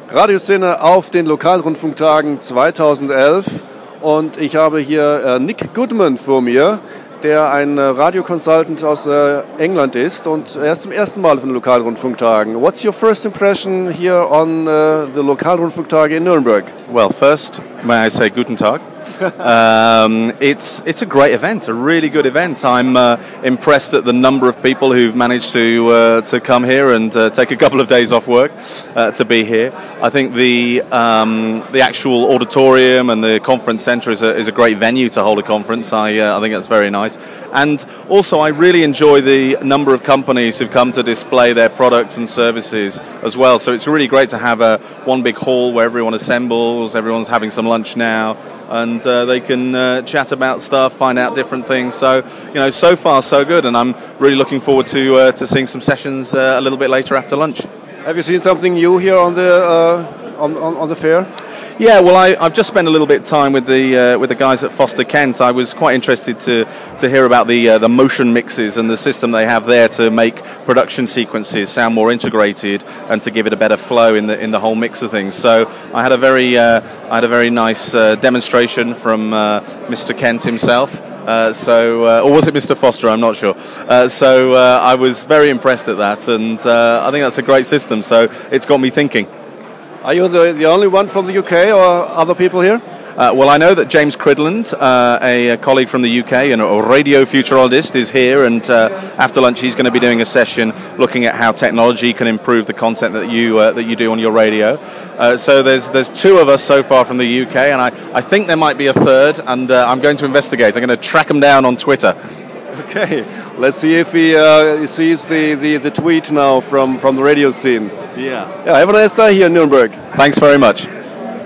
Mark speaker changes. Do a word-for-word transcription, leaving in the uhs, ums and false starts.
Speaker 1: Radioszene auf den Lokalrundfunktagen zweitausendelf und ich habe hier äh, Nick Goodman vor mir, der ein äh, Radio-Consultant aus äh, England ist und er ist zum ersten Mal von den Lokalrundfunktagen. What's your first impression here on uh, the Lokalrundfunktage in Nuremberg?
Speaker 2: Well, first, may I say guten Tag. um, it's it's a great event, a really good event. I'm uh, impressed at the number of people who've managed to uh, to come here and uh, take a couple of days off work uh, to be here. I think the um, the actual auditorium and the conference centre is a is a great venue to hold a conference. I uh, I think that's very nice, and also I really enjoy the number of companies who've come to display their products and services as well. So it's really great to have a one big hall where everyone assembles, everyone's having some lunch now, and uh, they can uh, chat about stuff, find out different things. So, you know, so far so good, and I'm really looking forward to uh, to seeing some sessions uh, a little bit later after lunch.
Speaker 1: Have you seen something new here on the uh, on, on on the fair?
Speaker 2: Yeah, well, I, I've just spent a little bit of time with the uh, with the guys at Foster Kent. I was quite interested to to hear about the uh, the motion mixes and the system they have there to make production sequences sound more integrated and to give it a better flow in the in the whole mix of things. So I had a very uh, I had a very nice uh, demonstration from uh, Mister Kent himself. Uh, so, uh, or was it Mister Foster? I'm not sure. Uh, so uh, I was very impressed at that, and uh, I think that's a great system. So it's got me thinking.
Speaker 1: Are you the, the only one from the U K or other people here?
Speaker 2: Uh, well, I know that James Cridland, uh, a, a colleague from the U K and a radio futurologist, is here, and uh, after lunch he's going to be doing a session looking at how technology can improve the content that you uh, that you do on your radio. Uh, so there's there's two of us so far from the U K, and I, I think there might be a third, and uh, I'm going to investigate. I'm going to track him down on Twitter.
Speaker 1: Okay, let's see if he uh, sees the, the, the tweet now from, from the radio scene.
Speaker 2: Yeah.
Speaker 1: Yeah, have a nice day here in Nuremberg.
Speaker 2: Thanks very much.